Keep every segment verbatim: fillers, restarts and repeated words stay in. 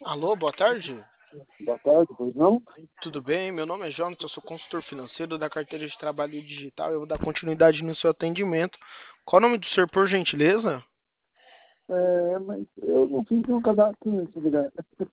Alô, boa tarde. Boa tarde, pois não? Tudo bem? Meu nome é Jonathan, eu sou consultor financeiro da carteira de trabalho digital. Eu vou dar continuidade no seu atendimento. Qual o nome do senhor, por gentileza? É, mas eu não fiz nenhum cadastro nesse lugar.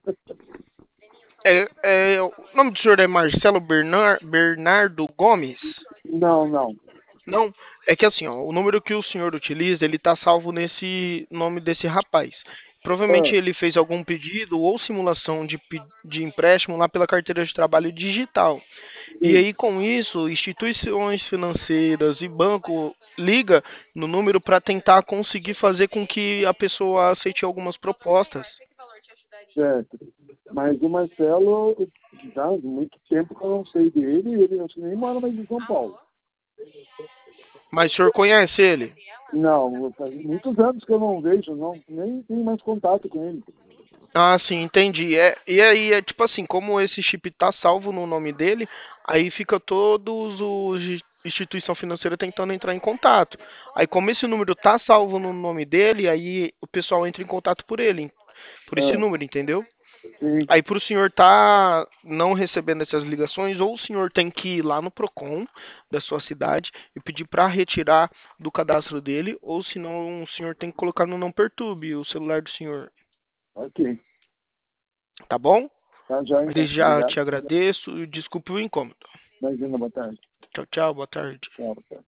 É, é, o nome do senhor é Marcelo Bernar- Bernardo Gomes? Não, não. Não, é que assim, ó, o número que o senhor utiliza, ele está salvo nesse nome desse rapaz. Ah, Provavelmente ele fez algum pedido ou simulação de, pe- de empréstimo lá pela carteira de trabalho digital. E sim. aí, com isso, instituições financeiras e banco liga no número para tentar conseguir fazer com que a pessoa aceite algumas propostas. Certo. Mas o Marcelo, já há muito tempo que eu não sei dele, ele acho que nem mora mais em São Paulo. Mas o senhor conhece ele? Não, faz muitos anos que eu não vejo, não, nem tenho mais contato com ele. Ah, sim, entendi. É, e aí, é tipo assim, como esse chip tá salvo no nome dele, aí fica todos os de- instituição financeira tentando entrar em contato. Aí, como esse número tá salvo no nome dele, aí o pessoal entra em contato por ele, por esse Ah, número, entendeu? sim. Aí para o senhor tá não recebendo essas ligações, ou o senhor tem que ir lá no Procon da sua cidade e pedir para retirar do cadastro dele, ou senão o senhor tem que colocar no não perturbe o celular do senhor, Ok. tá bom? Tá já então. Desde já Obrigado. te agradeço e desculpe o incômodo. Imagina, boa tarde. Tchau, tchau, boa tarde. Tchau, boa tarde.